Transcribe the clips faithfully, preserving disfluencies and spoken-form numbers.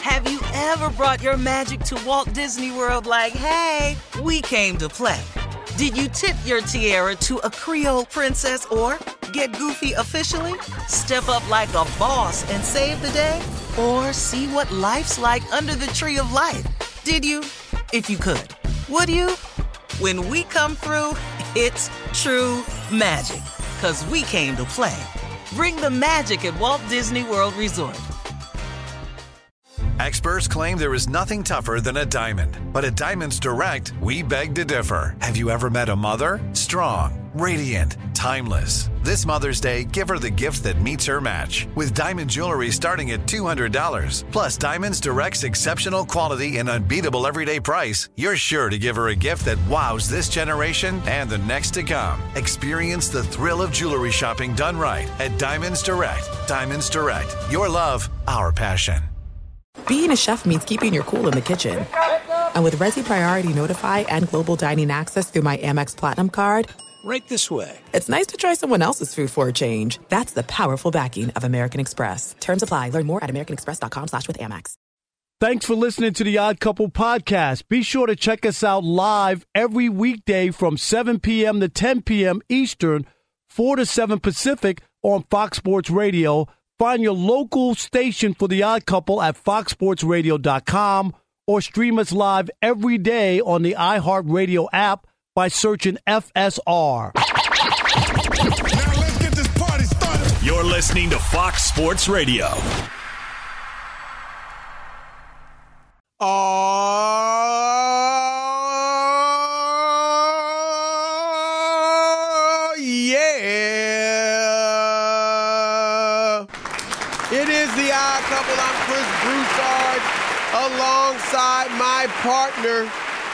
Have you ever brought your magic to Walt Disney World like, hey, we came to play? Did you tip your tiara to a Creole princess or get goofy officially? Step up like a boss and save the day? Or see what life's like under the tree of life? Did you? If you could. Would you? When we come through, it's true magic. 'Cause we came to play. Bring the magic at Walt Disney World Resort. Experts claim there is nothing tougher than a diamond. But at Diamonds Direct, we beg to differ. Have you ever met a mother? Strong, radiant, timeless. This Mother's Day, give her the gift that meets her match. With diamond jewelry starting at two hundred dollars. Plus Diamonds Direct's exceptional quality and unbeatable everyday price, you're sure to give her a gift that wows this generation and the next to come. Experience the thrill of jewelry shopping done right at Diamonds Direct. Diamonds Direct. Your love, our passion. Being a chef means keeping your cool in the kitchen. And with Resi Priority Notify and Global Dining Access through my Amex Platinum card, right this way. It's nice to try someone else's food for a change. That's the powerful backing of American Express. Terms apply. Learn more at americanexpress.com slash with Amex. Thanks for listening to the Odd Couple podcast. Be sure to check us out live every weekday from seven p.m. to ten p.m. Eastern, four to seven Pacific on Fox Sports Radio. Find your local station for The Odd Couple at fox sports radio dot com or stream us live every day on the iHeartRadio app by searching F S R. Now let's get this party started. You're listening to Fox Sports Radio. Oh, yeah. It is The Odd Couple. I'm Chris Broussard alongside my partner.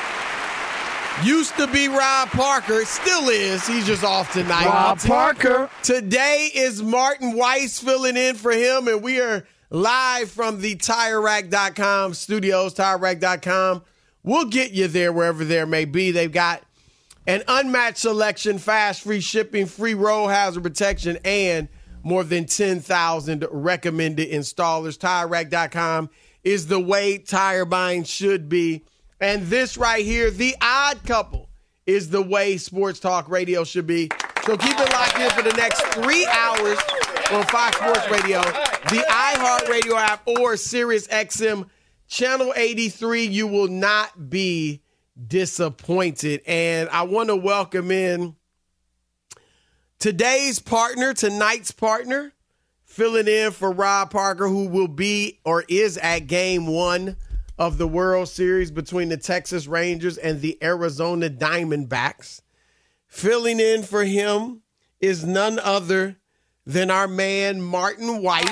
Used to be Rob Parker. Still is. He's just off tonight. Rob Parker. Today is Martin Weiss filling in for him, and we are live from the Tire Rack dot com studios, Tire Rack dot com. We'll get you there wherever there may be. They've got an unmatched selection, fast, free shipping, free road hazard protection, and more than ten thousand recommended installers. Tire Rack dot com is the way tire buying should be. And this right here, The Odd Couple, is the way sports talk radio should be. So keep it locked in for the next three hours on Fox Sports Radio, the iHeartRadio app, or Sirius X M Channel eighty-three. You will not be disappointed. And I want to welcome in today's partner, tonight's partner, filling in for Rob Parker, who will be or is at game one of the World Series between the Texas Rangers and the Arizona Diamondbacks. Filling in for him is none other than our man, Martin Weiss.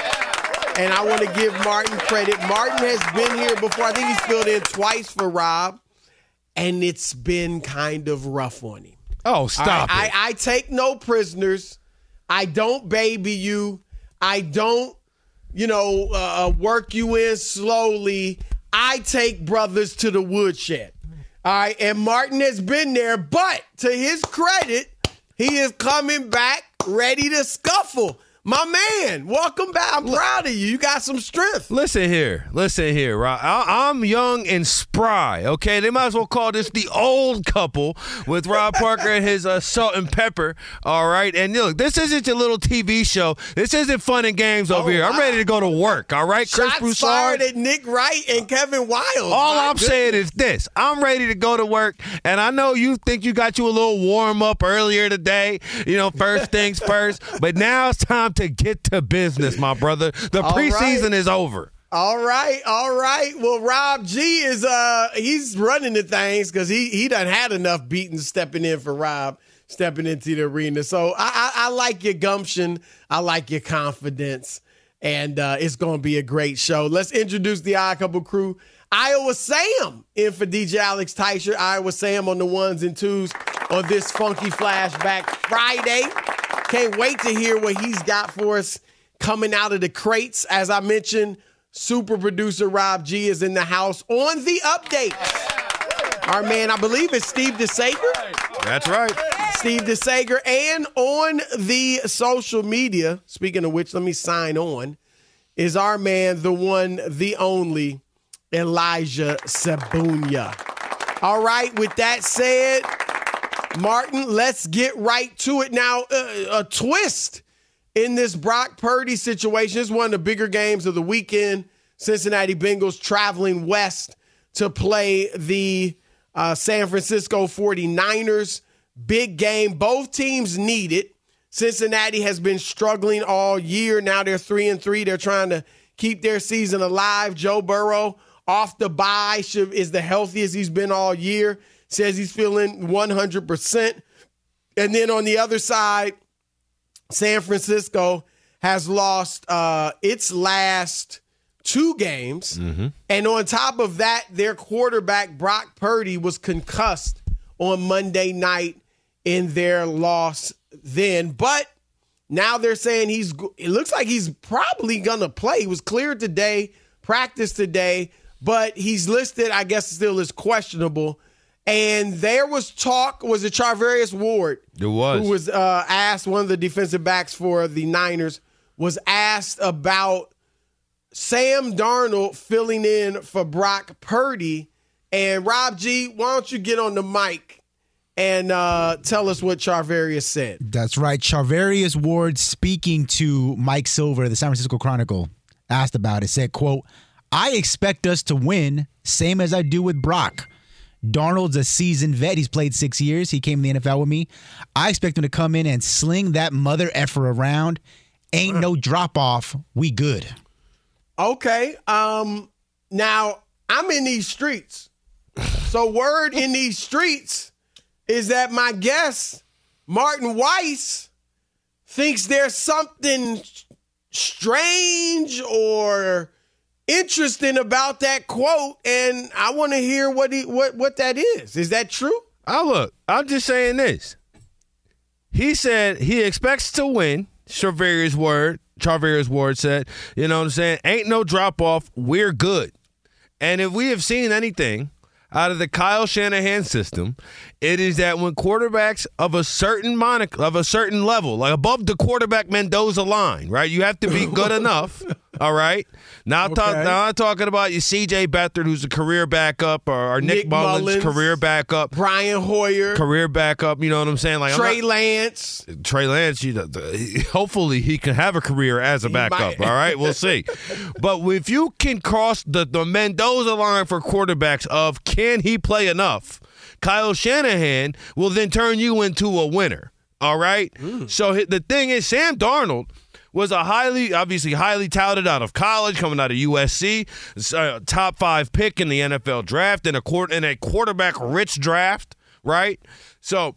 And I want to give Martin credit. Martin has been here before. I think he's filled in twice for Rob, and it's been kind of rough on him. Oh, stop I, it. I, I take no prisoners. I don't baby you. I don't, you know, uh, work you in slowly. I take brothers to the woodshed. All right, and Martin has been there, but to his credit, he is coming back ready to scuffle. My man, welcome back. I'm proud of you. You got some strength. Listen here. Listen here, Rob. I- I'm young and spry, okay? They might as well call this the old couple with Rob Parker and his uh, salt and pepper, all right? And look, this isn't your little T V show. This isn't fun and games over oh, here. Wow. I'm ready to go to work, all right? Chris Shots Broussard. fired at Nick Wright and Kevin Wiles. All My I'm goodness. saying is this. I'm ready to go to work, and I know you think you got you a little warm-up earlier today, you know, first things first, but now it's time to get to business, my brother. The All preseason right. is over. All right, all right. Well, Rob G is uh he's running the things because he he done had enough beating stepping in for Rob, stepping into the arena. So I I, I like your gumption. I like your confidence, and uh, it's going to be a great show. Let's introduce the Odd Couple crew. Iowa Sam in for D J Alex Teicher. Iowa Sam on the ones and twos on this funky flashback Friday. Can't wait to hear what he's got for us coming out of the crates. As I mentioned, super producer Rob G is in the house on the updates. Our man, I believe it's Steve DeSager. That's right. Steve DeSager. And on the social media, speaking of which, let me sign on. is our man, the one, the only, Elijah Sabunia. All right, with that said, Martin, let's get right to it. Now, uh, a twist in this Brock Purdy situation. This is one of the bigger games of the weekend. Cincinnati Bengals traveling west to play the uh, San Francisco forty-niners. Big game. Both teams need it. Cincinnati has been struggling all year. Now they're three and three. They're trying to keep their season alive. Joe Burrow off the bye should, is the healthiest he's been all year. Says he's feeling one hundred percent. And then on the other side, San Francisco has lost uh, its last two games. Mm-hmm. And on top of that, their quarterback, Brock Purdy, was concussed on Monday night in their loss then. But now they're saying he's, it looks like he's probably going to play. He was cleared today, practiced today, but he's listed, I guess, still as questionable. And there was talk, was it Charvarius Ward? It was. Who was uh, asked, one of the defensive backs for the Niners, was asked about Sam Darnold filling in for Brock Purdy. And Rob G, why don't you get on the mic and uh, tell us what Charvarius said? That's right. Charvarius Ward, speaking to Mike Silver, the San Francisco Chronicle, asked about it, said, quote, "I expect us to win, same as I do with Brock. Darnold's a seasoned vet. He's played six years. He came in the N F L with me. I expect him to come in and sling that mother effer around. Ain't no drop-off. We good." Okay. Um, now, I'm in these streets. So word in these streets is that my guest, Martin Weiss, thinks there's something strange or interesting about that quote, and I want to hear what he what what that is. Is that true? Oh, look, I'm just saying this. He said he expects to win. Charvarius Ward, Charvarius Ward said, you know what I'm saying? Ain't no drop off. We're good. And if we have seen anything out of the Kyle Shanahan system, it is that when quarterbacks of a certain monic of a certain level, like above the quarterback Mendoza line, right? You have to be good enough. All right. Now, okay. talk, now I'm talking about your C J Beathard, who's a career backup, or, or Nick, Nick Mullins, Mullins, career backup, Brian Hoyer, career backup. You know what I'm saying? Like Trey not, Lance. Trey Lance. You know, hopefully he can have a career as a backup. All right, we'll see. But if you can cross the the Mendoza line for quarterbacks of can he play enough, Kyle Shanahan will then turn you into a winner. All right. Mm. So the thing is, Sam Darnold was a highly, obviously highly touted out of college, coming out of U S C, a top five pick in the N F L draft, in a court in a quarterback-rich draft, right? So,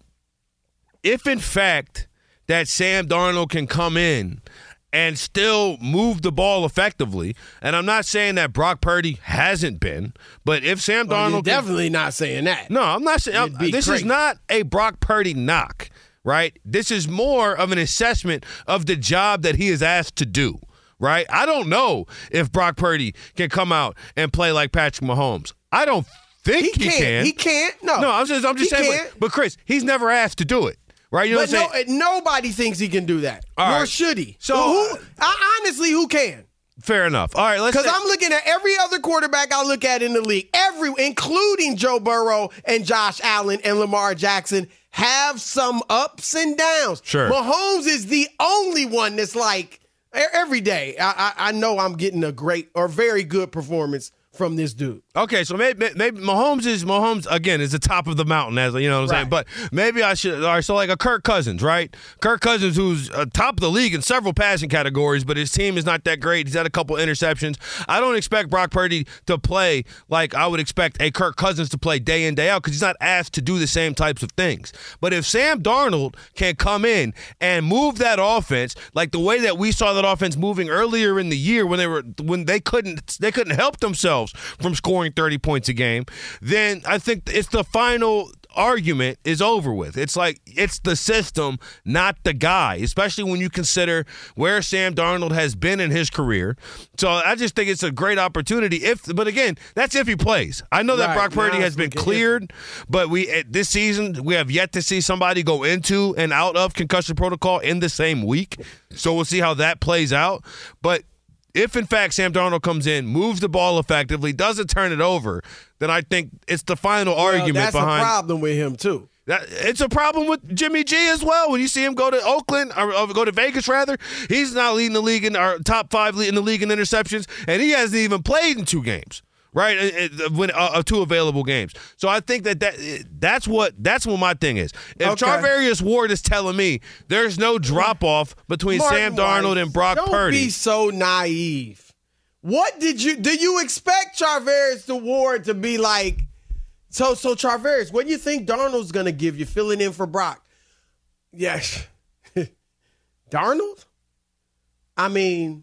if in fact that Sam Darnold can come in and still move the ball effectively, and I'm not saying that Brock Purdy hasn't been, but if Sam well, Darnold, you're definitely can, not saying that. No, I'm not saying this crazy. Is not a Brock Purdy knock. Right? This is more of an assessment of the job that he is asked to do, right? I don't know if Brock Purdy can come out and play like Patrick Mahomes. I don't think he, he can. He can't. No. No, I'm just, I'm just he saying. Can't. But, but, Chris, he's never asked to do it, right? You know but what I'm saying? No, nobody thinks he can do that. All Nor right. should he. So, who, I, honestly, who can? Fair enough. All right, let's. Because I'm looking at every other quarterback I look at in the league, every, including Joe Burrow and Josh Allen and Lamar Jackson, have some ups and downs. Sure. Mahomes is the only one that's like, every day, I, I, I know I'm getting a great or very good performance from this dude. Okay, so maybe maybe Mahomes is Mahomes again is the top of the mountain, as you know what I'm saying. Right. But maybe I should. All right, so like a Kirk Cousins, right? Kirk Cousins, who's uh, top of the league in several passing categories, but his team is not that great. He's had a couple interceptions. I don't expect Brock Purdy to play like I would expect a Kirk Cousins to play day in, day out, because he's not asked to do the same types of things. But if Sam Darnold can come in and move that offense like the way that we saw that offense moving earlier in the year when they were when they couldn't they couldn't help themselves from scoring thirty points a game, then I think it's the final argument is over with. It's like it's the system, not the guy, especially when you consider where Sam Darnold has been in his career. So I just think it's a great opportunity. If, but again, that's if he plays. I know that right. Brock Purdy now has been cleared, but we this season we have yet to see somebody go into and out of concussion protocol in the same week. So we'll see how that plays out. But if in fact Sam Darnold comes in, moves the ball effectively, doesn't turn it over, then I think it's the final well, argument that's behind. That's a problem with him too. That, it's a problem with Jimmy G as well. When you see him go to Oakland, or, or go to Vegas rather, he's not leading the league in our top five in the league in interceptions, and he hasn't even played in two games. Right, when uh, uh, two available games. So I think that, that that's what that's what my thing is. If okay. Charvarius Ward is telling me there's no drop off between Martin Sam Darnold Weiss, and Brock don't Purdy, don't be so naive. What did you do? You expect Charvarius Ward to be like? So so Charvarius, what do you think Darnold's going to give you filling in for Brock? Yes, Darnold. I mean,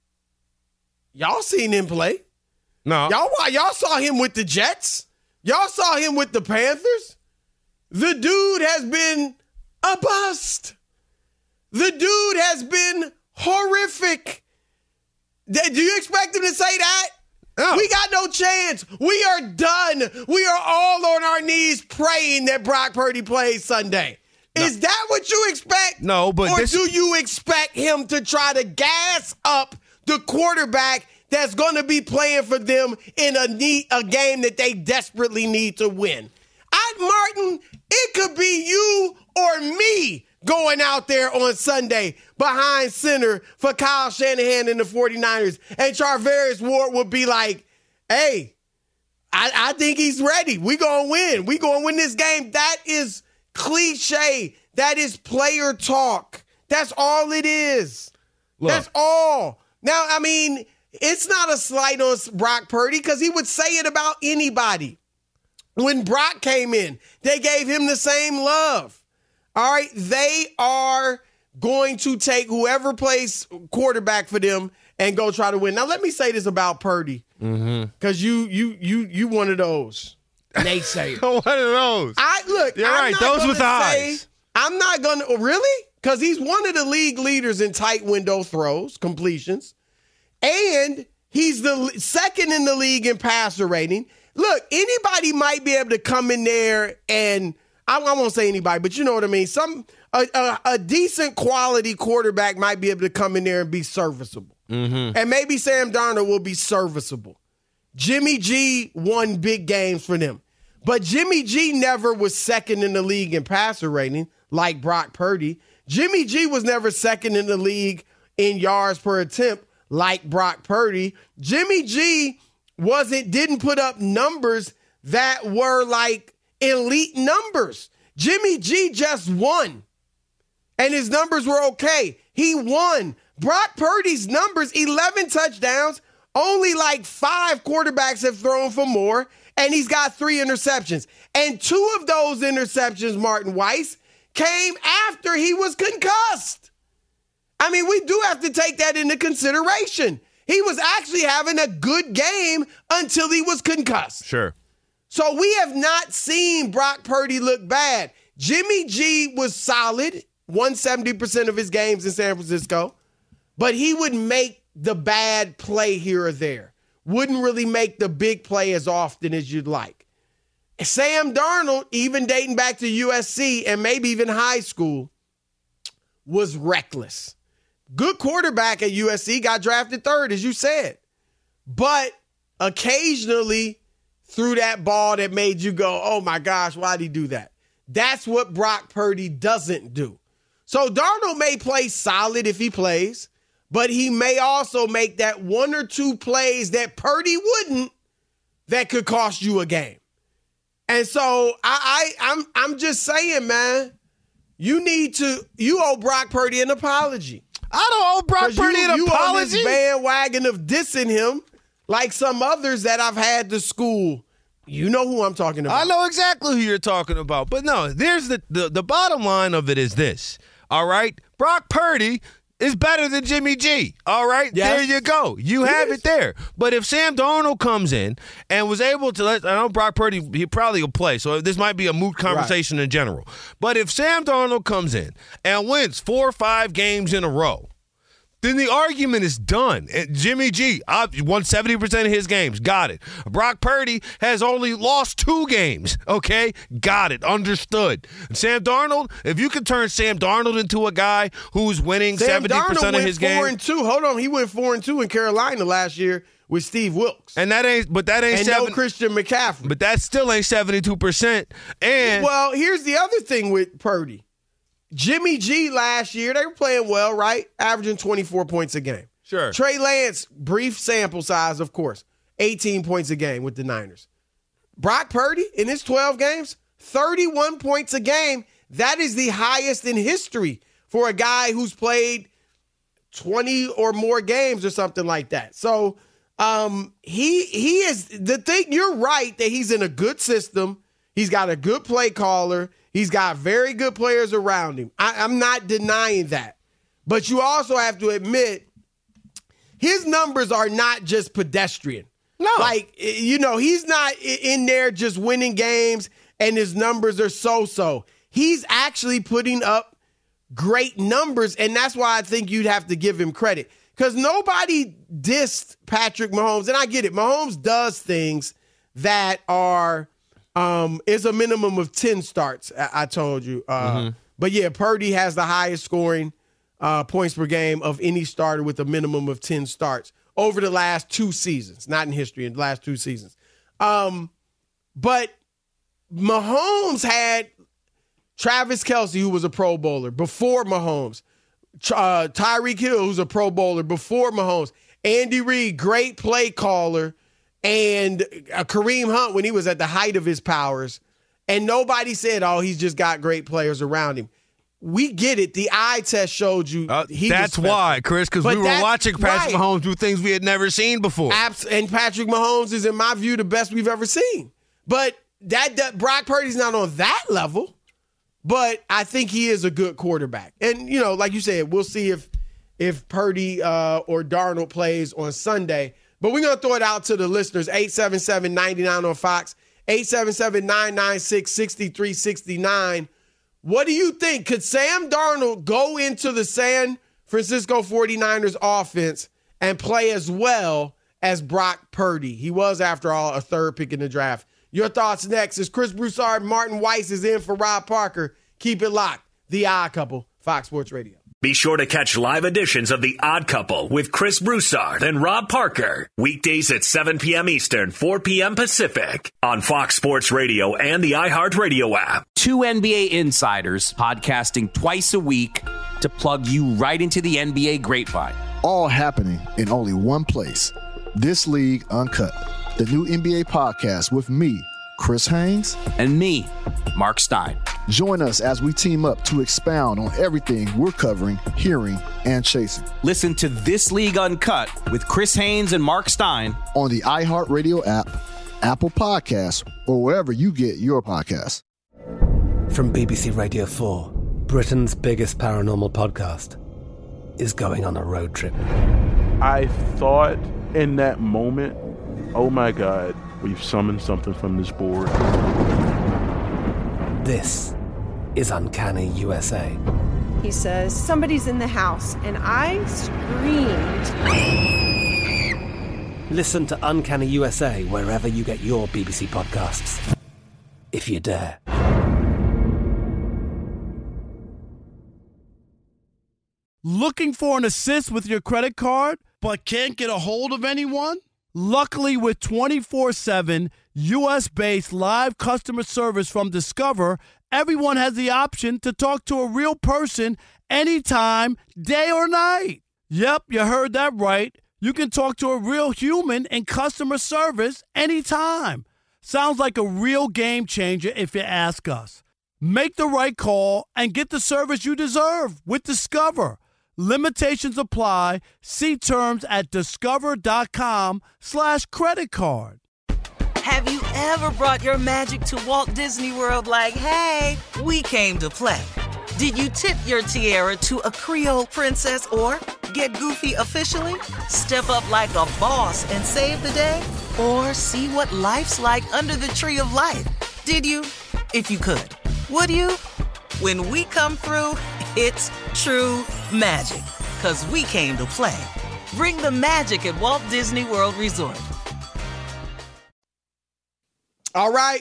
y'all seen him play. No. Y'all, y'all saw him with the Jets. Y'all saw him with the Panthers. The dude has been a bust. The dude has been horrific. Do you expect him to say that? No. We got no chance. We are done. We are all on our knees praying that Brock Purdy plays Sunday. No. Is that what you expect? No, but Or this- do you expect him to try to gas up the quarterback that's going to be playing for them in a need, a game that they desperately need to win? I, Martin, it could be you or me going out there on Sunday behind center for Kyle Shanahan and the 49ers, and Charvarius Ward would be like, hey, I, I think he's ready. We going to win. We going to win this game. That is cliche. That is player talk. That's all it is. Look. That's all. Now, I mean, it's not a slight on Brock Purdy because he would say it about anybody. When Brock came in, they gave him the same love. All right, they are going to take whoever plays quarterback for them and go try to win. Now, let me say this about Purdy, because mm-hmm. you you you you one of those naysayers. One of those. I look. You're I'm right. not Those with say, eyes. I'm not gonna really because he's one of the league leaders in tight window throws, completions. And he's the second in the league in passer rating. Look, anybody might be able to come in there and I, I won't say anybody, but you know what I mean. Some a, a, a decent quality quarterback might be able to come in there and be serviceable. Mm-hmm. And maybe Sam Darnold will be serviceable. Jimmy G won big games for them. But Jimmy G never was second in the league in passer rating like Brock Purdy. Jimmy G was never second in the league in yards per attempt like Brock Purdy. Jimmy G wasn't didn't put up numbers that were like elite numbers. Jimmy G just won. And his numbers were okay. He won. Brock Purdy's numbers, eleven touchdowns, only like five quarterbacks have thrown for more, and he's got three interceptions. And two of those interceptions, Martin Weiss, came after he was concussed. I mean, we do have to take that into consideration. He was actually having a good game until he was concussed. Sure. So we have not seen Brock Purdy look bad. Jimmy G was solid, won seventy percent of his games in San Francisco, but he would make the bad play here or there. Wouldn't really make the big play as often as you'd like. Sam Darnold, even dating back to U S C and maybe even high school, was reckless. Good quarterback at U S C, got drafted third, as you said. But occasionally threw that ball that made you go, oh my gosh, why'd he do that? That's what Brock Purdy doesn't do. So Darnold may play solid if he plays, but he may also make that one or two plays that Purdy wouldn't that could cost you a game. And so I, I I'm I'm just saying, man, you need to you owe Brock Purdy an apology. I don't owe Brock Purdy you, an you apology. On this bandwagon of dissing him like some others that I've had to school. You know who I'm talking about. I know exactly who you're talking about. But no, there's the, the, the bottom line of it is this, all right? Brock Purdy is better than Jimmy G, all right? Yes. There you go. You He have is. it there. But if Sam Darnold comes in and was able to let – I know Brock Purdy, he probably will play, so this might be a moot conversation right. in general. But if Sam Darnold comes in and wins four or five games in a row, then the argument is done. And Jimmy G uh, won seventy percent of his games. Got it. Brock Purdy has only lost two games. Okay? Got it. Understood. And Sam Darnold, if you could turn Sam Darnold into a guy who's winning Sam seventy percent Darnold of his went four games. and two. Hold on. He went four and two in Carolina last year with Steve Wilkes. And that ain't, but that ain't and seven, no Christian McCaffrey. But that still ain't seventy-two percent. And well, here's the other thing with Purdy. Jimmy G last year, they were playing well, right? Averaging twenty-four points a game. Sure. Trey Lance, brief sample size, of course, eighteen points a game with the Niners. Brock Purdy, in his twelve games, thirty-one points a game. That is the highest in history for a guy who's played twenty or more games or something like that. So um, he he is the thing. You're right that he's in a good system. He's got a good play caller. He's got very good players around him. I, I'm not denying that. But you also have to admit his numbers are not just pedestrian. No. Like, you know, he's not in there just winning games and his numbers are so-so. He's actually putting up great numbers, and that's why I think you'd have to give him credit. Because nobody dissed Patrick Mahomes, and I get it. Mahomes does things that are um, is a minimum of ten starts, I, I told you. Uh, mm-hmm. But, yeah, Purdy has the highest scoring uh, points per game of any starter with a minimum of ten starts over the last two seasons. Not in history, in the last two seasons. Um, but Mahomes had Travis Kelce, who was a Pro Bowler before Mahomes. Uh, Tyreek Hill, who's a Pro Bowler before Mahomes. Andy Reid, great play caller. And uh, Kareem Hunt when he was at the height of his powers. And nobody said, oh, he's just got great players around him. We get it. The eye test showed you. Uh, he that's was why, Chris, because we were watching Patrick right. Mahomes do things we had never seen before. Abs- and Patrick Mahomes is, in my view, the best we've ever seen. But that, that Brock Purdy's not on that level. But I think he is a good quarterback. And, you know, like you said, we'll see if if Purdy uh, or Darnold plays on Sunday. But we're going to throw it out to the listeners. eight seven seven, nine nine on Fox. eight seven seven, nine nine six, six three six nine. What do you think? Could Sam Darnold go into the San Francisco forty-niners offense and play as well as Brock Purdy? He was, after all, a third pick in the draft. Your thoughts next as Chris Broussard, Martin Weiss is in for Rob Parker. Keep it locked. The Odd Couple, Fox Sports Radio. Be sure to catch live editions of The Odd Couple with Chris Broussard and Rob Parker. Weekdays at seven p.m. Eastern, four p.m. Pacific on Fox Sports Radio and the iHeartRadio app. Two N B A insiders podcasting twice a week to plug you right into the N B A grapevine. All happening in only one place. This League Uncut, the new N B A podcast with me, Chris Haynes, and me, Mark Stein. Join us as we team up to expound on everything we're covering, hearing, and chasing. Listen to This League Uncut with Chris Haynes and Mark Stein on the iHeartRadio app, Apple Podcasts, or wherever you get your podcasts. From B B C Radio four, Britain's biggest paranormal podcast is going on a road trip. I thought in that moment, oh my God, we've summoned something from this board. This is Uncanny U S A. He says, somebody's in the house, and I screamed. Listen to Uncanny U S A wherever you get your B B C podcasts, if you dare. Looking for an assist with your credit card, but can't get a hold of anyone? Luckily, with twenty-four seven U S-based live customer service from Discover, everyone has the option to talk to a real person anytime, day or night. Yep, you heard that right. You can talk to a real human in customer service anytime. Sounds like a real game changer if you ask us. Make the right call and get the service you deserve with Discover. Limitations apply. See terms at discover.com slash credit card. Have you ever brought your magic to Walt Disney World like, hey, we came to play? Did you tip your tiara to a Creole princess or get goofy officially? Step up like a boss and save the day? Or see what life's like under the tree of life? Did you? If you could. Would you? When we come through, it's true magic. 'Cause we came to play. Bring the magic at Walt Disney World Resort. All right.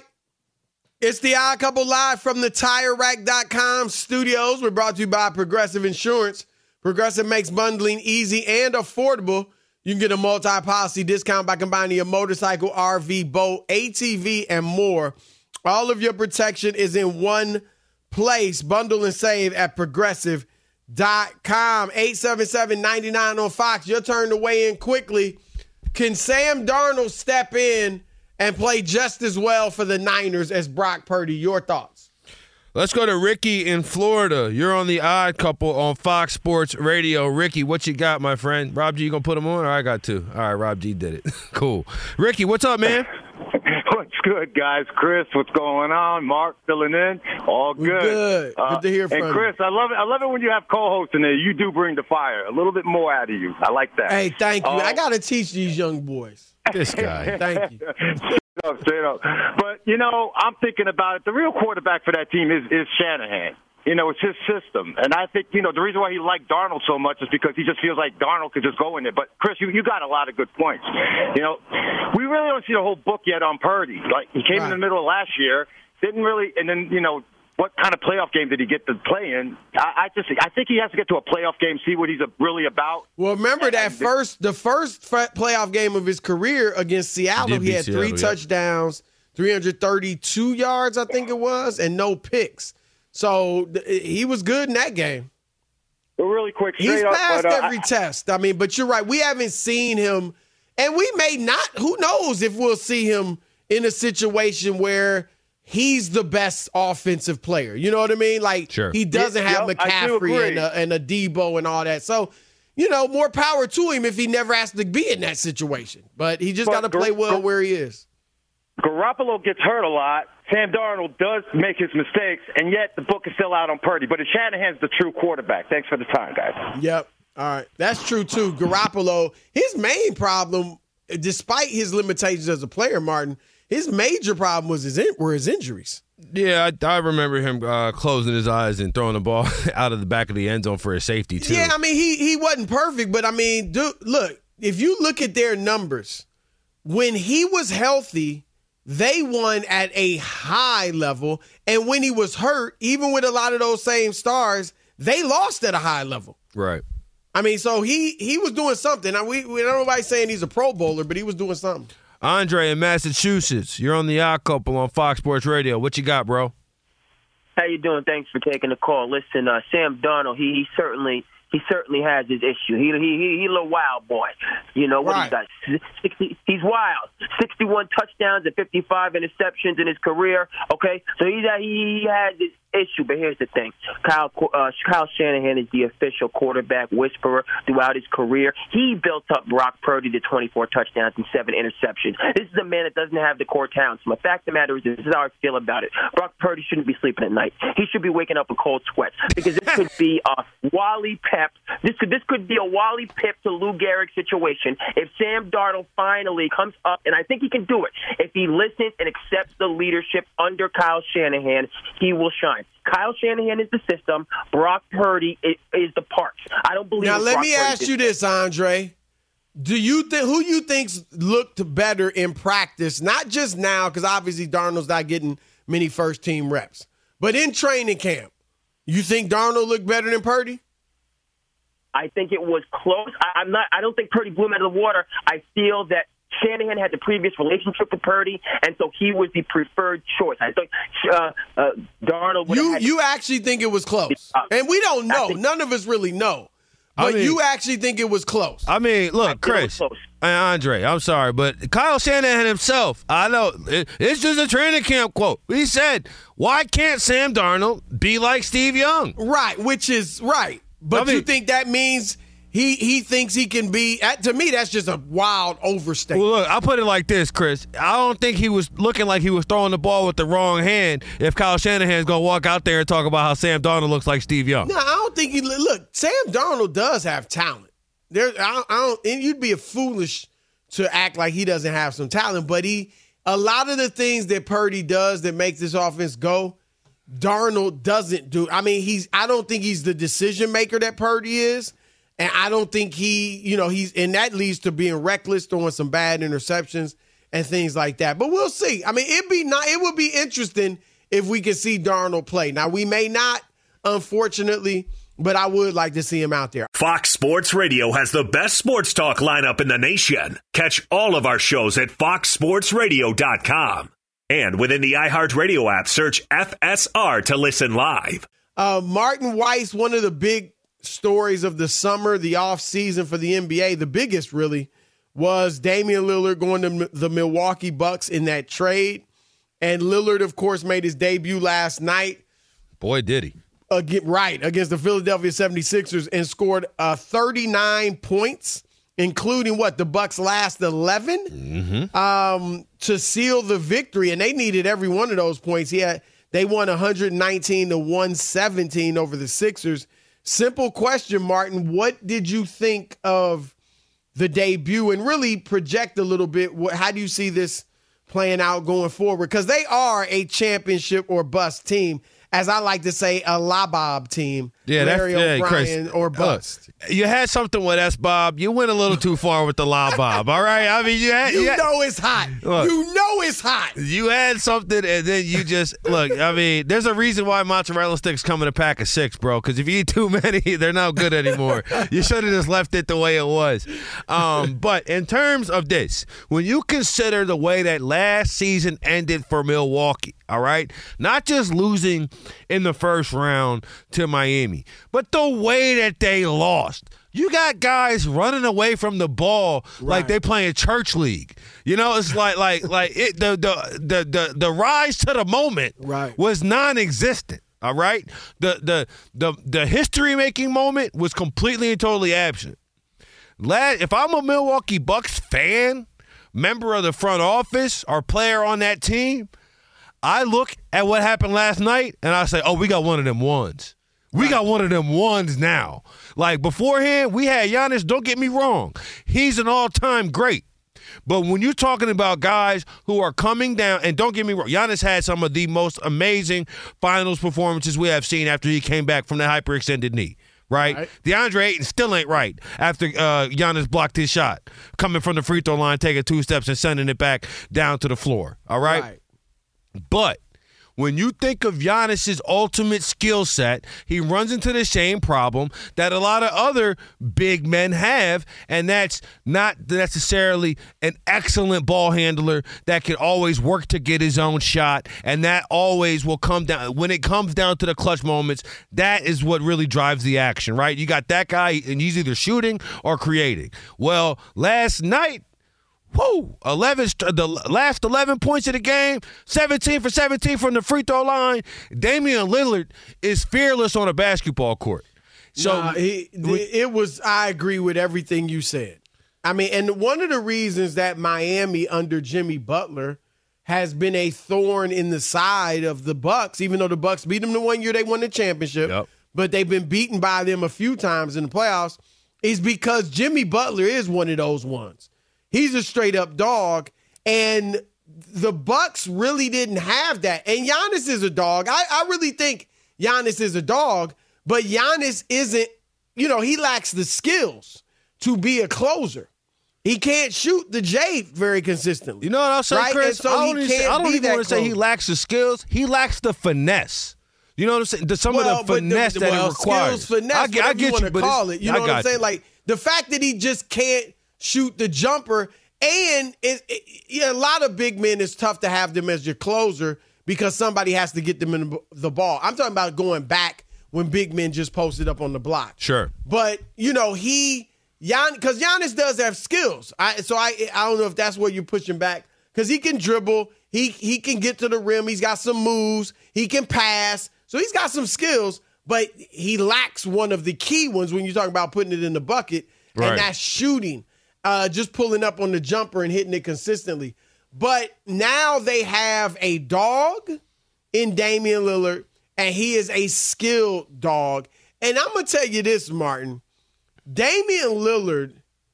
It's the Odd Couple live from the Tire Rack dot com studios. We're brought to you by Progressive Insurance. Progressive makes bundling easy and affordable. You can get a multi-policy discount by combining your motorcycle, R V, boat, A T V, and more. All of your protection is in one place. Bundle and save at Progressive dot com. eight seven seven, nine nine on Fox. Your turn to weigh in quickly. Can Sam Darnold step in and play just as well for the Niners as Brock Purdy? Your thoughts? Let's go to Ricky in Florida. You're on the Odd Couple on Fox Sports Radio. Ricky, what you got, my friend? Rob G, you going to put him on? Or I got to. All right, Rob G did it. Cool. Ricky, what's up, man? What's good, guys? Chris, what's going on? Mark filling in. All good. We're good. Uh, good to hear from you. And Chris, I love it. I love it when you have co-hosts in there. You do bring the fire. A little bit more out of you. I like that. Hey, thank you. Uh, I got to teach these young boys. This guy. Thank you. Straight up, straight up. But, you know, I'm thinking about it. The real quarterback for that team is, is Shanahan. You know, it's his system. And I think, you know, the reason why he liked Darnold so much is because he just feels like Darnold could just go in there. But, Chris, you, you got a lot of good points. You know, we really don't see the whole book yet on Purdy. Like, he came right in the middle of last year, didn't really, and then, you know, what kind of playoff game did he get to play in? I, I just, I think he has to get to a playoff game, see what he's really about. Well, remember that first, the first playoff game of his career against Seattle, he had three Seattle, touchdowns, yeah. three hundred thirty-two yards, I think it was, and no picks. So th- he was good in that game. But really quick, he's up, passed but, uh, every I, test. I mean, but you're right. We haven't seen him, and we may not. Who knows if we'll see him in a situation where he's the best offensive player. You know what I mean? Like, sure. he doesn't yeah, have yep, McCaffrey and a, and a Debo and all that. So, you know, more power to him if he never has to be in that situation. But he just got to play well Gar- where he is. Garoppolo gets hurt a lot. Sam Darnold does make his mistakes, and yet the book is still out on Purdy. But Shanahan's the true quarterback. Thanks for the time, guys. Yep. All right. That's true, too. Garoppolo, his main problem, despite his limitations as a player, Martin, his major problem was his in, were his injuries. Yeah, I, I remember him uh, closing his eyes and throwing the ball out of the back of the end zone for a safety, too. Yeah, I mean, he he wasn't perfect, but, I mean, dude, look, if you look at their numbers, when he was healthy, they won at a high level, and when he was hurt, even with a lot of those same stars, they lost at a high level. Right. I mean, so he he was doing something. Now, we, we don't know nobody saying he's a Pro Bowler, but he was doing something. Andre in Massachusetts, you're on the Odd Couple on Fox Sports Radio. What you got, bro? How you doing? Thanks for taking the call. Listen, uh, Sam Darnold, he, he certainly he certainly has his issue. He he he, he a little wild boy. You know what right. he's got? sixty, he's wild. sixty-one touchdowns and fifty-five interceptions in his career. Okay, so he's he, he has this issue. But here's the thing: Kyle uh, Kyle Shanahan is the official quarterback whisperer throughout his career. He built up Brock Purdy to twenty-four touchdowns and seven interceptions. This is a man that doesn't have the core talent. So the fact of the matter is, this is how I feel about it. Brock Purdy shouldn't be sleeping at night. He should be waking up in cold sweats because this could be a Wally Pep. This could this could be a Wally Pep to Lou Gehrig situation if Sam Darnold finally comes up, and I think he can do it. If he listens and accepts the leadership under Kyle Shanahan, he will shine. Kyle Shanahan is the system. Brock Purdy is, is the parts. I don't believe. Now let Brock me Purdy ask you this, Andre. Do you think who you think's looked better in practice? Not just now, because obviously Darnold's not getting many first team reps, but in training camp, you think Darnold looked better than Purdy? I think it was close. I, I'm not. I don't think Purdy blew him out of the water. I feel that Shanahan had the previous relationship with Purdy, and so he was the preferred choice. I think uh, uh, Darnold would You have had you actually think it was close, uh, and we don't know. Think, None of us really know. But I mean, you actually think it was close. I mean, look, Chris and Andre, I'm sorry, but Kyle Shanahan himself, I know, it, it's just a training camp quote. He said, why can't Sam Darnold be like Steve Young? Right, which is right. But I mean, you think that means he he thinks he can be – to me, that's just a wild overstatement. Well, look, I'll put it like this, Chris. I don't think he was looking like he was throwing the ball with the wrong hand if Kyle Shanahan's going to walk out there and talk about how Sam Darnold looks like Steve Young. No, I don't think he – look, Sam Darnold does have talent. There, I, I don't, and you'd be a foolish to act like he doesn't have some talent, but he – a lot of the things that Purdy does that makes this offense go – Darnold doesn't do. I mean, he's. I don't think he's the decision maker that Purdy is, And I don't think he, you know, he's, and that leads to being reckless, throwing some bad interceptions and things like that. But we'll see. I mean, it'd be not, it would be interesting if we could see Darnold play. Now, we may not, unfortunately, but I would like to see him out there. Fox Sports Radio has the best sports talk lineup in the nation. Catch all of our shows at fox sports radio dot com. And within the iHeartRadio app, search F S R to listen live. Uh, Martin Weiss, one of the big stories of the summer, the offseason for the N B A, the biggest really, was Damian Lillard going to the Milwaukee Bucks in that trade. And Lillard, of course, made his debut last night. Boy, did he. Again, right, against the Philadelphia seventy-sixers and scored uh, thirty-nine points, including what, the Bucks' last eleven, mm-hmm. um, to seal the victory. And they needed every one of those points. He had, they won one nineteen to one seventeen over the Sixers. Simple question, Martin. What did you think of the debut? And really project a little bit. What, how do you see this playing out going forward? Because they are a championship or bust team. As I like to say, a La Bob team. Yeah, Larry that's yeah, O'Brien Chris, or bust. Uh, you had something with S. Bob. You went a little too far with the La Bob. All right, I mean, you had, you, you had, know it's hot. Look, you know it's hot. You had something, and then you just look. I mean, there's a reason why mozzarella sticks come in a pack of six, bro. Because if you eat too many, they're not good anymore. You should have just left it the way it was. Um, but in terms of this, when you consider the way that last season ended for Milwaukee, all right, not just losing in the first round to Miami, but the way that they lost. You got guys running away from the ball right. like they playing church league. You know, it's like like like it, the, the the the the rise to the moment right. was non-existent. All right, the the the the history making moment was completely and totally absent. Lad, if I'm a Milwaukee Bucks fan, member of the front office, or player on that team, I look at what happened last night and I say, oh, we got one of them ones. We got one of them ones now. Like beforehand, we had Giannis, don't get me wrong. He's an all-time great. But when you're talking about guys who are coming down, and don't get me wrong, Giannis had some of the most amazing finals performances we have seen after he came back from the hyperextended knee. Right? right? DeAndre Ayton still ain't right after uh, Giannis blocked his shot, coming from the free throw line, taking two steps and sending it back down to the floor. All right? right. But when you think of Giannis's ultimate skill set, he runs into the same problem that a lot of other big men have, and that's not necessarily an excellent ball handler that can always work to get his own shot, and that always will come down. When it comes down to the clutch moments, that is what really drives the action, right? You got that guy, and he's either shooting or creating. Well, last night, whoo, eleven, the last eleven points of the game, seventeen for seventeen from the free throw line. Damian Lillard is fearless on a basketball court. So nah, he, it was, I agree with everything you said. I mean, and one of the reasons that Miami under Jimmy Butler has been a thorn in the side of the Bucks, even though the Bucks beat them the one year they won the championship, yep. but they've been beaten by them a few times in the playoffs, is because Jimmy Butler is one of those ones. He's a straight-up dog, and the Bucks really didn't have that. And Giannis is a dog. I, I really think Giannis is a dog, but Giannis isn't, you know, he lacks the skills to be a closer. He can't shoot the J very consistently. You know what I'll say, right? Chris? So I don't, he even, can't I don't be even want to say he closer. lacks the skills. He lacks the finesse. You know what I'm saying? The, some well, of the finesse the, that well, it requires. Skills, finesse, I, get- I whatever get you want you, to but call it's- it. You I know what I'm got saying? you. Like, the fact that he just can't shoot the jumper, and it, it, yeah, a lot of big men, it's tough to have them as your closer because somebody has to get them in the, the ball. I'm talking about going back when big men just posted up on the block. Sure. But, you know, he, Gian, because Giannis does have skills. I, so I I don't know if that's where you're pushing back, because he can dribble. He, he can get to the rim. He's got some moves. He can pass. So he's got some skills, but he lacks one of the key ones when you're talking about putting it in the bucket, Right. and that's shooting. Uh, just pulling up on the jumper and hitting it consistently. But now they have a dog in Damian Lillard, and he is a skilled dog. And I'm going to tell you this, Martin. Damian Lillard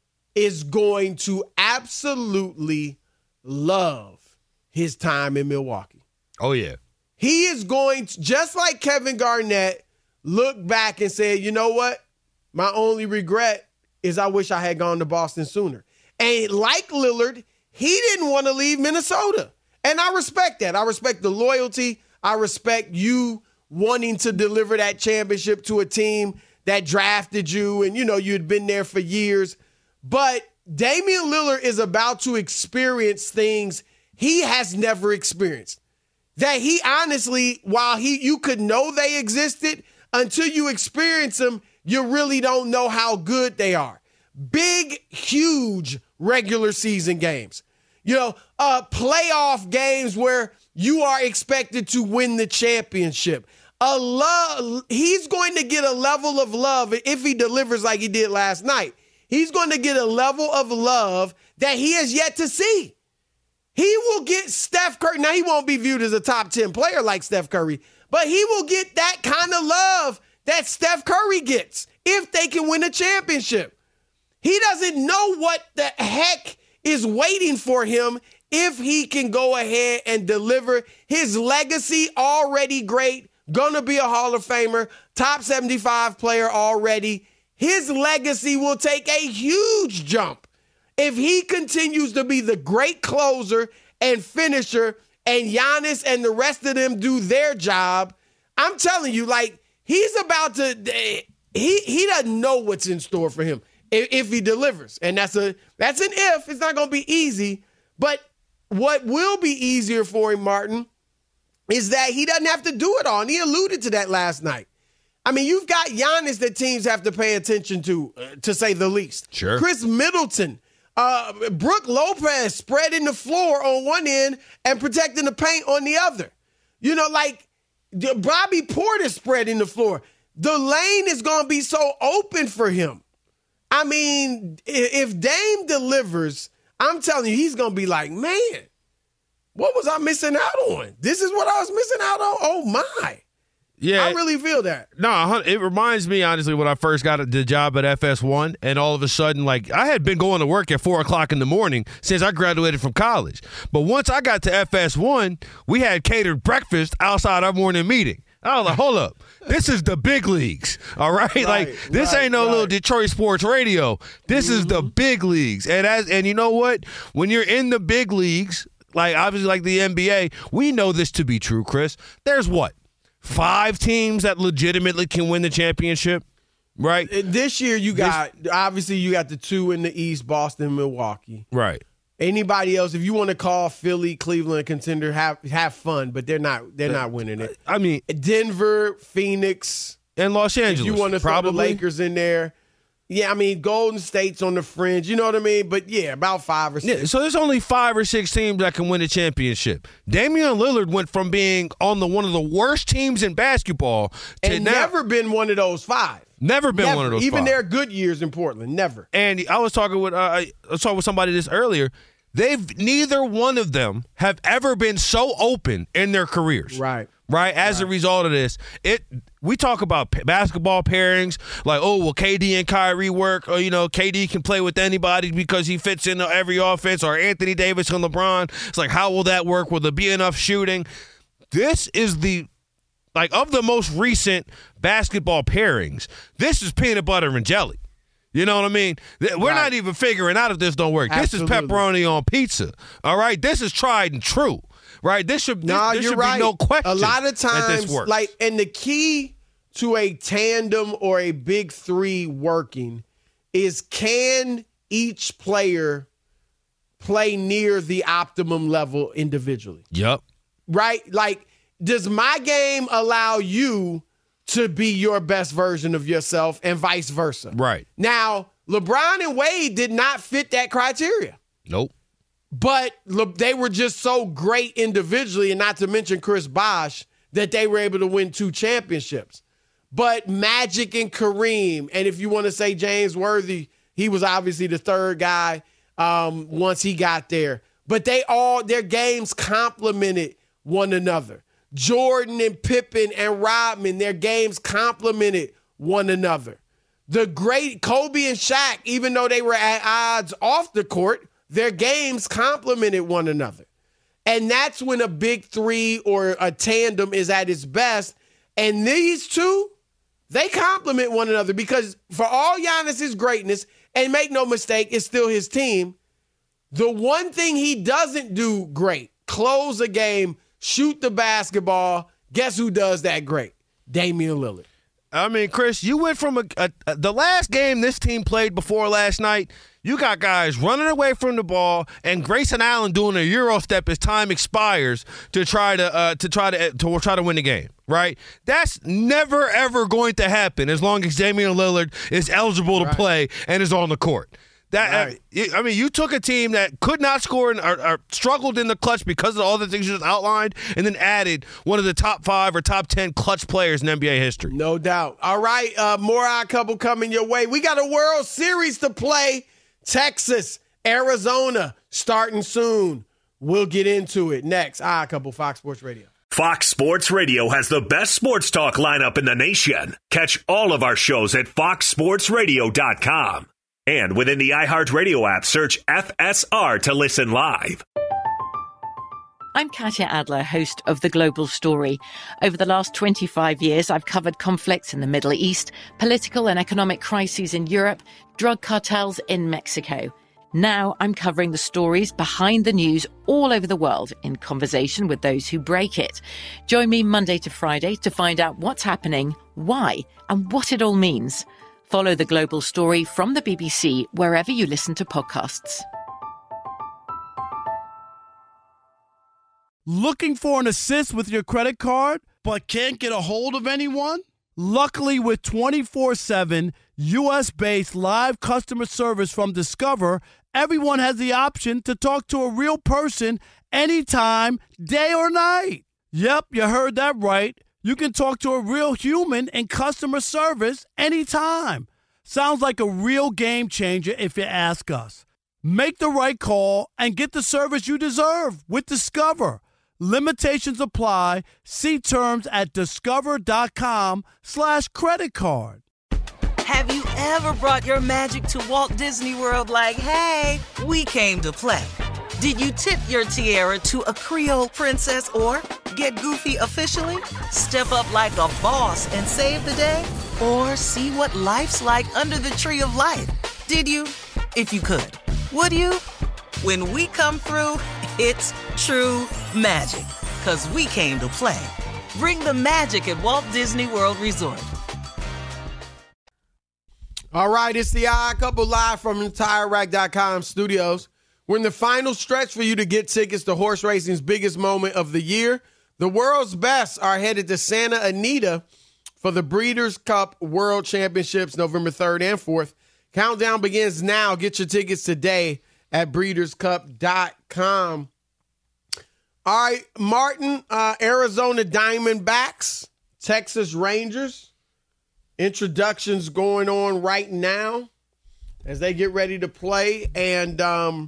is going to absolutely love his time in Milwaukee. Oh, yeah. He is going to, just like Kevin Garnett, look back and say, you know what? My only regret is I wish I had gone to Boston sooner. And like Lillard, he didn't want to leave Minnesota. And I respect that. I respect the loyalty. I respect you wanting to deliver that championship to a team that drafted you and, you know, you had been there for years. But Damian Lillard is about to experience things he has never experienced. That he honestly, while he you could know they existed, until you experience them, you really don't know how good they are. Big, huge regular season games. You know, uh, playoff games where you are expected to win the championship. A love, he's going to get a level of love if he delivers like he did last night. He's going to get a level of love that he has yet to see. He will get Steph Curry. Now, he won't be viewed as a top ten player like Steph Curry, but he will get that kind of love that Steph Curry gets if they can win a championship. He doesn't know what the heck is waiting for him if he can go ahead and deliver. His legacy already great, gonna be a Hall of Famer, top seventy-five player already. His legacy will take a huge jump if he continues to be the great closer and finisher and Giannis and the rest of them do their job. I'm telling you, like, he's about to, he he doesn't know what's in store for him if, if he delivers. And that's a that's an if. It's not going to be easy. But what will be easier for him, Martin, is that he doesn't have to do it all. And he alluded to that last night. I mean, you've got Giannis that teams have to pay attention to, uh, to say the least. Sure. Chris Middleton, uh, Brook Lopez spreading the floor on one end and protecting the paint on the other. You know, like Bobby Portis spreading the floor. The lane is going to be so open for him. I mean, if Dame delivers, I'm telling you, he's going to be like, man, what was I missing out on? This is what I was missing out on? Oh, my. Yeah, I really feel that. No, it reminds me, honestly, when I first got the job at F S one, and all of a sudden, like, I had been going to work at four o'clock in the morning since I graduated from college. But once I got to F S one, we had catered breakfast outside our morning meeting. I was like, hold up. This is the big leagues, all right? right like, this right, ain't no right. little Detroit sports radio. This mm-hmm. is the big leagues. And as and you know what? When you're in the big leagues, like, obviously like the N B A, we know this to be true, Chris. There's what? Five teams that legitimately can win the championship, right? This year you got, this, obviously you got the two in the East, Boston, Milwaukee. Right. Anybody else, if you want to call Philly, Cleveland a contender, have have fun, but they're not they're not winning it. I mean, Denver, Phoenix. And Los Angeles. If you want to throw probably. the Lakers in there. Yeah, I mean, Golden State's on the fringe, you know what I mean? But, yeah, about five or six. Yeah, so there's only five or six teams that can win a championship. Damian Lillard went from being on the one of the worst teams in basketball to and now, never been one of those five. Never been never. one of those Even five. their good years in Portland, never. And I was talking with uh, I was talking with somebody this earlier. They've neither one of them have ever been so open in their careers. Right. Right. As right. a result of this, it we talk about p- basketball pairings like, oh, well, K D and Kyrie work, or, you know, K D can play with anybody because he fits into every offense, or Anthony Davis and LeBron. It's like, how will that work? Will there be enough shooting? This is the like of the most recent basketball pairings. This is peanut butter and jelly. You know what I mean? We're right. not even figuring out if this don't work. Absolutely. This is pepperoni on pizza. All right? This is tried and true. Right? This should, no, this, there you're should right. be no question. A lot of times, times, like, and the key to a tandem or a big three working is, can each player play near the optimum level individually? Yep. Right? Like, does my game allow you to be your best version of yourself and vice versa? Right. Now, LeBron and Wade did not fit that criteria. Nope. But they were just so great individually, and not to mention Chris Bosh, that they were able to win two championships. But Magic and Kareem, and if you want to say James Worthy, he was obviously the third guy um, once he got there. But they all, their games complemented one another. Jordan and Pippen and Rodman, their games complemented one another. The great Kobe and Shaq, even though they were at odds off the court, their games complemented one another. And that's when a big three or a tandem is at its best. And these two, they complement one another because for all Giannis's greatness, and make no mistake, it's still his team, the one thing he doesn't do great, close a game, shoot the basketball, guess who does that great? Damian Lillard. I mean, Chris, you went from a, a, a, the last game this team played before last night, you got guys running away from the ball and Grayson Allen doing a Euro step as time expires to try to uh, to try to to try to win the game, right? That's never ever going to happen as long as Damian Lillard is eligible to right. play and is on the court. That right. I mean, you took a team that could not score and or, or struggled in the clutch because of all the things you just outlined, and then added one of the top five or top ten clutch players in N B A history. No doubt. All right, uh, more Odd Couple coming your way. We got a World Series to play. Texas, Arizona, starting soon. We'll get into it next. Odd Couple, Fox Sports Radio. Fox Sports Radio has the best sports talk lineup in the nation. Catch all of our shows at fox sports radio dot com. And within the iHeartRadio app, search F S R to listen live. I'm Katya Adler, host of The Global Story. Over the last twenty-five years, I've covered conflicts in the Middle East, political and economic crises in Europe, drug cartels in Mexico. Now I'm covering the stories behind the news all over the world in conversation with those who break it. Join me Monday to Friday to find out what's happening, why, and what it all means. Follow The Global Story from the B B C wherever you listen to podcasts. Looking for an assist with your credit card, but can't get a hold of anyone? Luckily, with twenty-four seven U S-based live customer service from Discover, everyone has the option to talk to a real person anytime, day or night. Yep, you heard that right. You can talk to a real human in customer service anytime. Sounds like a real game changer if you ask us. Make the right call and get the service you deserve with Discover. Limitations apply. See terms at discover.com slash credit card. Have you ever brought your magic to Walt Disney World like, hey, we came to play? Did you tip your tiara to a Creole princess or get goofy officially? Step up like a boss and save the day? Or see what life's like under the tree of life? Did you? If you could. Would you? When we come through, it's true magic. 'Cause we came to play. Bring the magic at Walt Disney World Resort. All right, it's the Odd Couple live from the Tire Rack dot com studios. We're in the final stretch for you to get tickets to horse racing's biggest moment of the year. The world's best are headed to Santa Anita for the Breeders' Cup World Championships November third and fourth. Countdown begins now. Get your tickets today at breeders cup dot com. All right, Martin, uh, Arizona Diamondbacks, Texas Rangers. Introductions going on right now as they get ready to play. And um,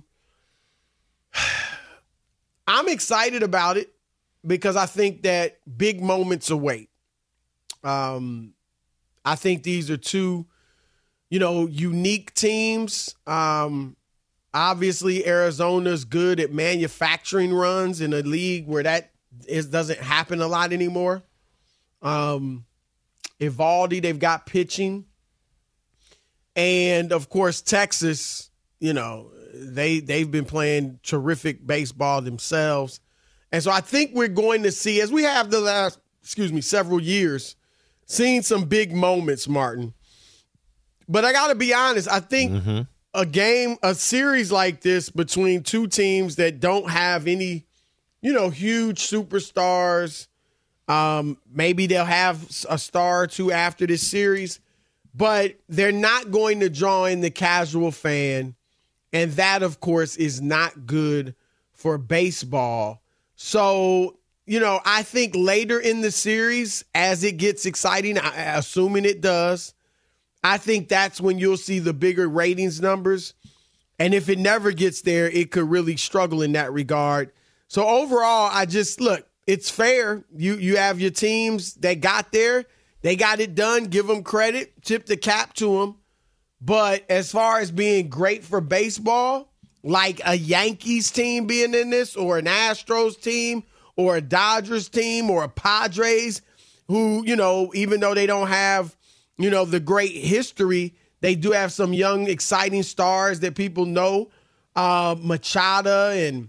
I'm excited about it because I think that big moments await. Um, I think these are two, you know, unique teams. Um, obviously, Arizona's good at manufacturing runs in a league where that is, doesn't happen a lot anymore. Um, Evaldi, they've got pitching. And, of course, Texas, you know, they, they've been playing terrific baseball themselves. And so I think we're going to see, as we have the last, excuse me, several years, seen some big moments, Martin. But I got to be honest, I think mm-hmm. a game, a series like this between two teams that don't have any, you know, huge superstars, um, maybe they'll have a star or two after this series, but they're not going to draw in the casual fan. And that, of course, is not good for baseball. So, you know, I think later in the series, as it gets exciting, assuming it does, I think that's when you'll see the bigger ratings numbers. And if it never gets there, it could really struggle in that regard. So overall, I just, look, it's fair. You you have your teams that got there. They got it done. Give them credit. Tip the cap to them. But as far as being great for baseball, like a Yankees team being in this, or an Astros team, or a Dodgers team, or a Padres, who, you know, even though they don't have you know, the great history, they do have some young, exciting stars that people know. Uh, Machado and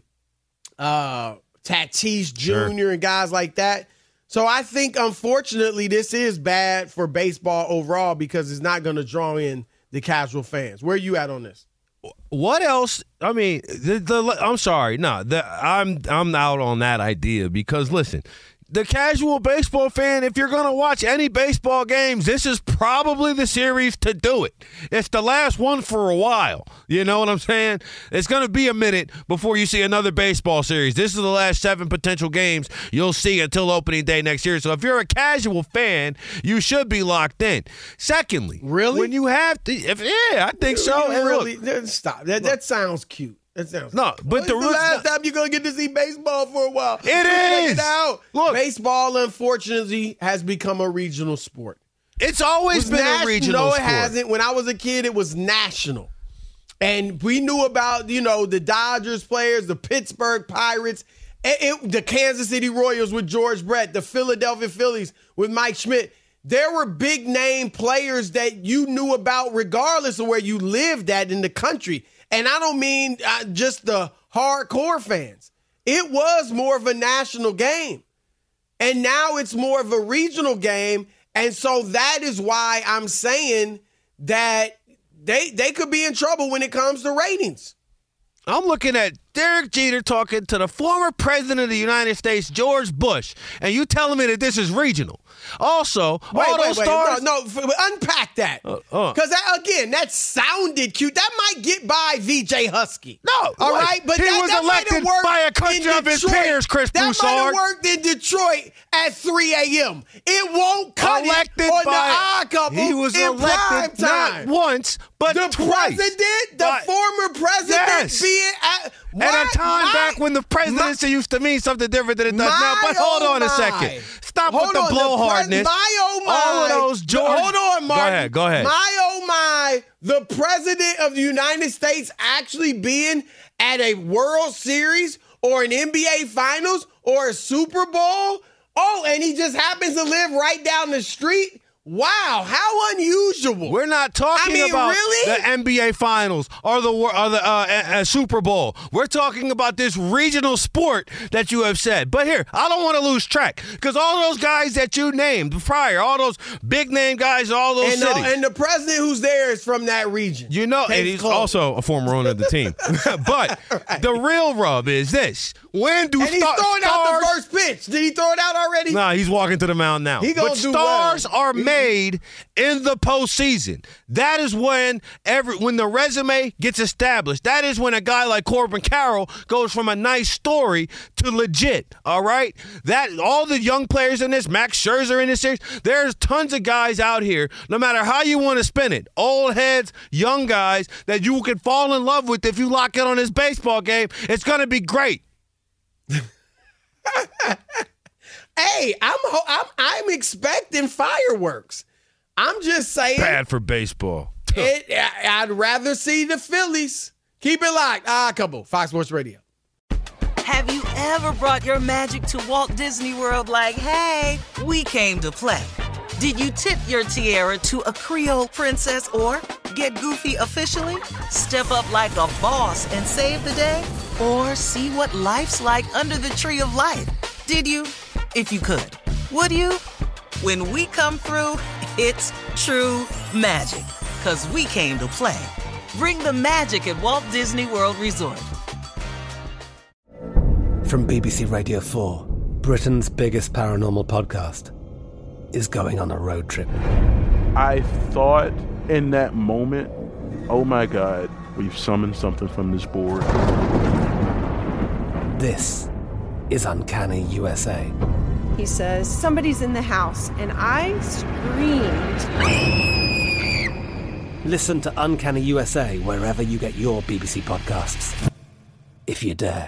uh, Tatis Junior Sure. and guys like that. So I think, unfortunately, this is bad for baseball overall because it's not going to draw in the casual fans. Where are you at on this? What else? I mean, the, the I'm sorry, no, the, I'm I'm out on that idea because listen, the casual baseball fan, if you're going to watch any baseball games, this is probably the series to do it. It's the last one for a while. You know what I'm saying? It's going to be a minute before you see another baseball series. This is the last seven potential games you'll see until opening day next year. So if you're a casual fan, you should be locked in. Secondly, really, when you have to, if, yeah, I think so. And really, look, stop. That that sounds cute. That sounds no, but well, the, the last time you're gonna get to see baseball for a while. It is. It out. Look, baseball unfortunately has become a regional sport. It's always it been national, a regional no, sport. No, it hasn't. When I was a kid, it was national, and we knew about you know the Dodgers players, the Pittsburgh Pirates, it, it, the Kansas City Royals with George Brett, the Philadelphia Phillies with Mike Schmidt. There were big name players that you knew about regardless of where you lived at in the country. And I don't mean uh, just the hardcore fans. It was more of a national game. And now it's more of a regional game. And so that is why I'm saying that they they could be in trouble when it comes to ratings. I'm looking at Derek Jeter talking to the former president of the United States, George Bush, and you telling me that this is regional. Also, wait, all wait, those wait, stars. No, no, unpack that. Because, uh, uh. again, that sounded cute. That might get by V J Husky. No. All wait. right? But he that, was that elected might have by a country of his peers, Chris that Broussard. That might have worked in Detroit at three a.m. It won't cut elected it on by, the Odd Couple he was in elected prime time. Not once, but the twice. president, the but, former president yes. being at... At a time my, back when the presidency my, used to mean something different than it does now. But hold oh on a my. second. Stop hold with the on, blowhardness. The pres- my oh my. All of those George. Hold on, Martin. Go ahead, go ahead. My oh my. The president of the United States actually being at a World Series or an N B A Finals or a Super Bowl. Oh, and he just happens to live right down the street. Wow, how unusual. We're not talking I mean, about really? the N B A Finals or the or the uh, uh, Super Bowl. We're talking about this regional sport that you have said. But here, I don't want to lose track because all those guys that you named prior, all those big name guys, all those and, cities. Uh, and the president who's there is from that region. You know, and he's close. Also a former owner of the team. But right. the real rub is this. When do and he's star- throwing stars... out the first pitch. Did he throw it out already? No, nah, he's walking to the mound now. He gonna but do stars well. are made in the postseason. That is when every when the resume gets established. That is when a guy like Corbin Carroll goes from a nice story to legit. All right, that all the young players in this, Max Scherzer in this series. There's tons of guys out here. No matter how you want to spin it, old heads, young guys that you can fall in love with if you lock in on this baseball game. It's gonna be great. Hey, I'm I'm I'm expecting fireworks. I'm just saying. Bad for baseball. It, I'd rather see the Phillies. Keep it locked. Ah, couple. Fox Sports Radio. Have you ever brought your magic to Walt Disney World like, hey, we came to play? Did you tip your tiara to a Creole princess or get goofy officially? Step up like a boss and save the day? Or see what life's like under the tree of life? Did you? If you could. Would you? When we come through, it's true magic. 'Cause we came to play. Bring the magic at Walt Disney World Resort. From B B C Radio four, Britain's biggest paranormal podcast is going on a road trip. I thought in that moment, oh my God, we've summoned something from this board. This is Uncanny U S A. He says, somebody's in the house, and I screamed. Listen to Uncanny U S A wherever you get your B B C podcasts, if you dare.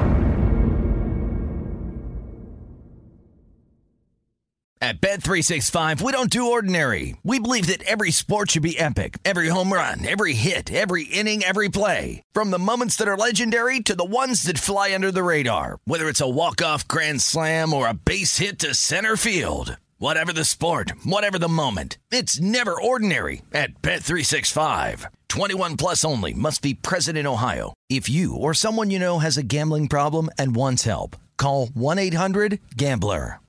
At Bet three sixty-five, we don't do ordinary. We believe that every sport should be epic. Every home run, every hit, every inning, every play. From the moments that are legendary to the ones that fly under the radar. Whether it's a walk-off grand slam or a base hit to center field. Whatever the sport, whatever the moment, it's never ordinary at Bet three sixty-five. twenty-one plus only. Must be present in Ohio. If you or someone you know has a gambling problem and wants help, call one eight hundred gambler.